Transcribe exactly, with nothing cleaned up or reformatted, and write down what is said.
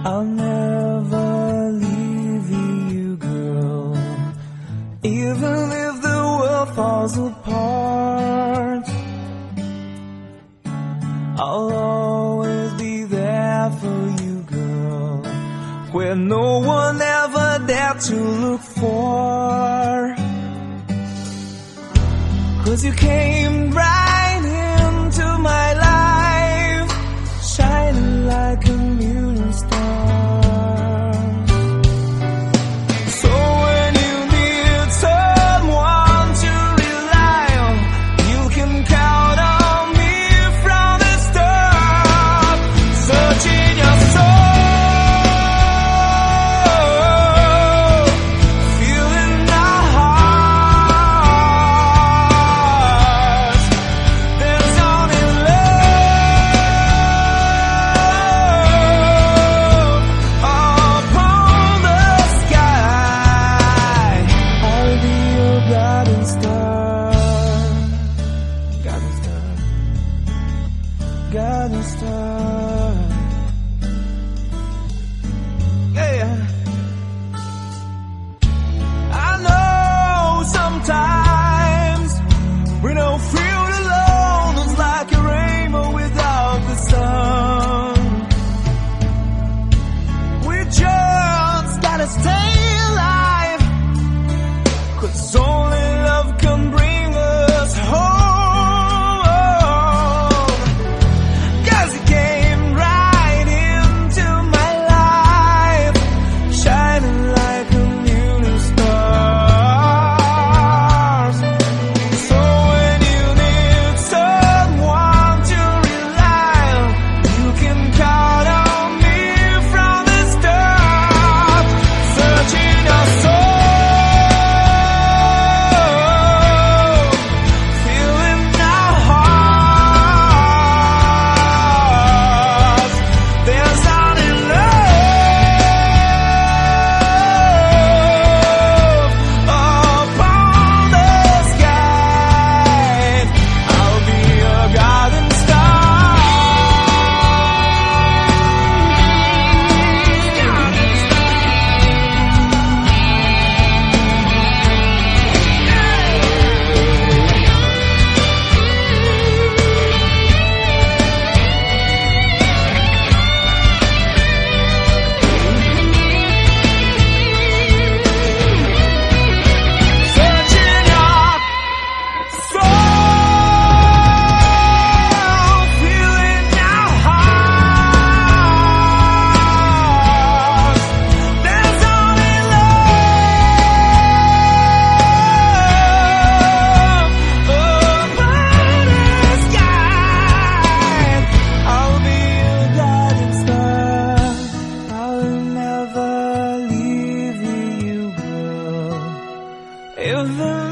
I'll never leave you, girl. Even if the world falls apart, I'll always be there for you, girl, where no one ever dared to look for. 'Cause you came right into my life, shining like a million stars. So when you need someone to rely on, you can count on me from the start. Searching your soul, feeling our hearts. There's only love upon the sky. I'll be your guiding star, guiding star, guiding star. Yeah. I know sometimes we don't feel alone. It's like a rainbow without the sun. We just gotta stay alive, 'cause only love can bring us home. 'Cause you came right into my life, shining like a million stars. So when you need someone to rely on, you can count on me from the start. Searching your soul, feeling our hearts. There's only love upon the sky. I'll be your guiding star. Searching your soul, feeling our hearts. There's only love upon the sky. I'll be your guiding star. I'll never leave you, girl. Even